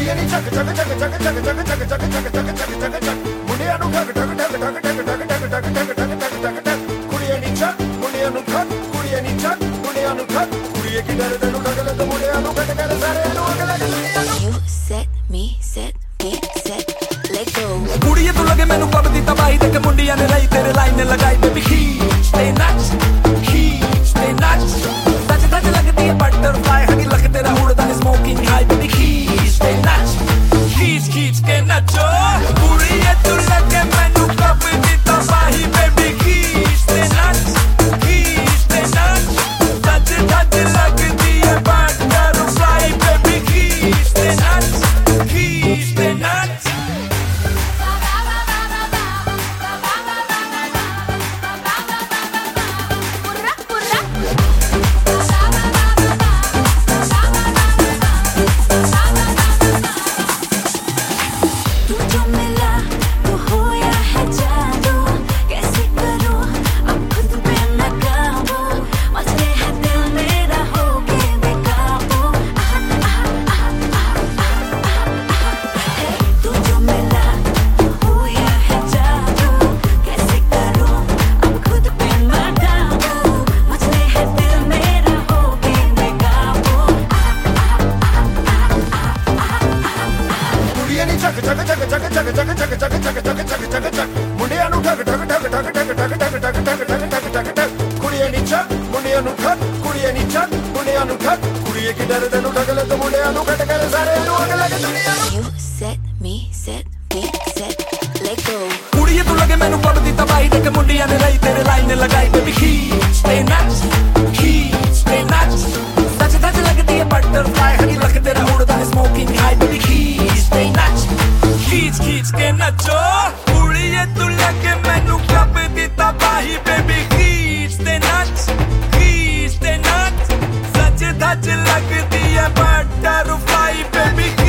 ਕੁੜੀਆਂ ਨੀ ਚੱਕ ਚੱਕ ਚੱਕ ਚੱਕ ਚੱਕ ਚੱਕ ਚੱਕ ਚੱਕ ਚੱਕ ਚੱਕ ਚੱਕ ਚੱਕ ਚੱਕ ਮੁੰਡਿਆਂ ਨੂੰ ਠੱਗ ਠੱਗ ਠੱਗ ਠੱਗ ਠੱਗ ਠੱਗ ਠੱਗ ਠੱਗ ਠੱਗ ਠੱਗ ਠੱਗ ਠੱਗ ਕੁੜੀਆਂ ਨੀ ਚੱਕ ਮੁੰਡਿਆਂ ਨੂੰ ਠੱਗ ਕੁੜੀਆਂ ਨੀ ਚੱਕ ਮੁੰਡਿਆਂ ਨੂੰ ਠੱਗ ਕੁੜੀਏ ਕੀ ਡਰ ਤੈਨੂੰ ਠੱਗ ਲੈ ਤੇ ਮੁੰਡਿਆਂ ਨੂੰ ਕੱਟ ਕਰ ਸਾਰਿਆਂ ਨੂੰ ਅਗਲਾ ਦੁਨੀਆ ਨੂੰ You set me set let go ਕੁੜੀਏ ਤੂੰ ਲਗੇ ਮੈਨੂੰ ਕਬ ਦੀ ਤਬਾਹੀ ਦੇ ਕੇ ਮੁੰਡਿਆਂ ਨੇ ਲਈ ਤੇਰੇ ਲਾਈਨ ਲਗਾਈ baby stay nuts stay nuts ਸੱਚ ਸੱਚ ਲੱਗਦੀ ਹੈ ਬਟਰਫਲਾਈ ਹਗੀ ਲੱਗ ਤੇਰਾ ਉੜਦਾ ਨੇ smoking high baby stay nuts ਖੀਚ ਕੇ ਨੱਚੋ ਕੁੜੀਏ ਤੂੰ ਲਗੇ ਮੈਨੂੰ ਕਬ ਦੀ ਤਬਾਹੀ baby stay nuts stay nuts ਸੱਚ ਸੱਚ ਲੱਗਦੀ ਹੈ butterfly baby stay nuts stay nuts ਚੱਕ ਚੱਕ ਚੱਕ ਚੱਕ ਚੱਕ ਚੱਕ ਚੱਕ ਚੱਕ ਚੱਕ ਚੱਕ ਚੱਕ ਚੱਕ ਚੱਕ ਮੁੰਡਿਆਂ ਨੂੰ ਠੱਗ ਠੱਗ ਠੱਗ ਠੱਗ ਠੱਗ ਠੱਗ ਠੱਗ ਠੱਗ ਠੱਗ ਠੱਗ ਠੱਗ ਠੱਗ ਕੁੜੀਆਂ ਨੀ ਚੱਕ ਮੁੰਡਿਆਂ ਨੂੰ ਠੱਗ ਕੁੜੀਆਂ ਨੀ ਚੱਕ ਮੁੰਡਿਆਂ ਨੂੰ ਠੱਗ ਕੁੜੀਏ ਕੀ ਡਰ ਤੈਨੂੰ ਠੱਗ ਲੈ ਤੇ ਮੁੰਡਿਆਂ ਨੂੰ ਕੱਟ ਕਰ ਸਾਰਿਆਂ ਨੂੰ ਅਗਲਾ ਦੁਨੀਆ ਨੂੰ You set me set let go ਕੁੜੀਏ ਤੂੰ ਲਗੇ ਮੈਨੂੰ ਕਬ ਦੀ ਤਬਾਹੀ ਦੇ ਕੇ ਮੁੰਡਿਆਂ ਨੇ ਲਈ ਤੇਰੇ ਲਾਈਨ ਲਗਾਈ baby stay nuts stay nuts ਸੱਚ ਸੱਚ ਲੱਗਦੀ ਹੈ ਬਟਰਫਲਾਈ ਹਗੀ ਲੱਗ ਤੇਰਾ ਉੜਦਾ ਨੇ smoking high baby stay nuts ਖੀਚ ਕੇ ਨੱਚੋ ਕੁੜੀਏ ਤੂੰ ਲਗੇ ਮੈਨੂੰ ਕਬ ਦੀ ਤਬਾਹੀ ਬੇਬੀ stay nuts ਸੱਚ ਸੱਚ ਲੱਗਦੀ ਹੈ ਬਟਰਫਲਾਈ ਬੇਬੀ